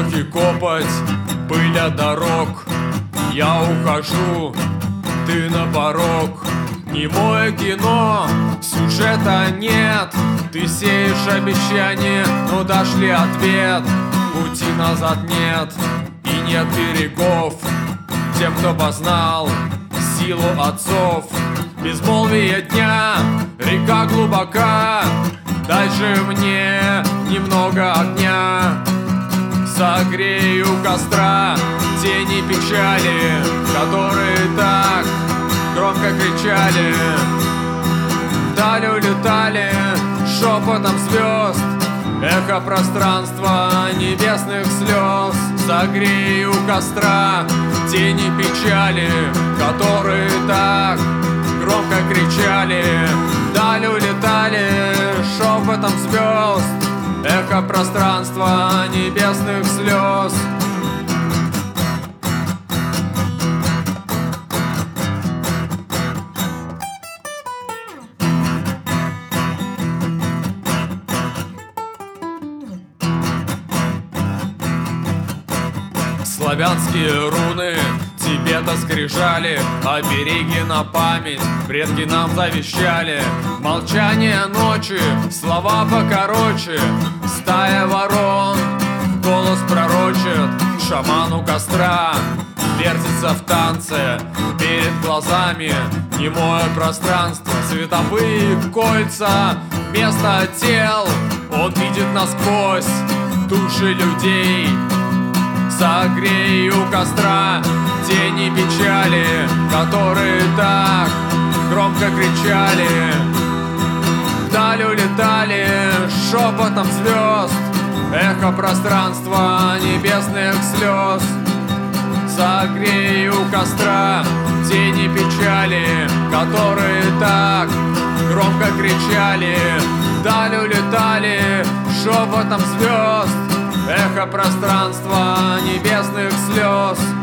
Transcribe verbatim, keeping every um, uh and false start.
кровь и копоть, пыль от дорог. Я ухожу, ты на порог. Немое кино, сюжета нет. Ты сеешь обещания, но дашь ли ответ? Пути назад нет и нет берегов. Тем, кто познал силу отцов. Безмолвие дня, река глубока. Дай же мне немного огня. Согрею костра тени печали, которые так громко кричали. Вдаль улетали шепотом звезд, эхо пространства небесных слез. Согрею костра тени печали, которые так громко кричали. Вдаль улетали шепотом звезд, эхо пространства небесных слез. Славянские руны Тибета скрижали, обереги на память предки нам завещали. Молчание ночи, слова покороче, стая ворон голос пророчит. Шаману костра вертится в танце, перед глазами немое пространство. Световые кольца, место тел, он видит насквозь души людей. Согрею костра тени печали, которые так громко кричали. Вдаль улетали шепотом звезд, эхо пространства небесных слез. Согрею костра тени печали, которые так громко кричали. Вдаль улетали шепотом звезд, эхо пространства небесных слез.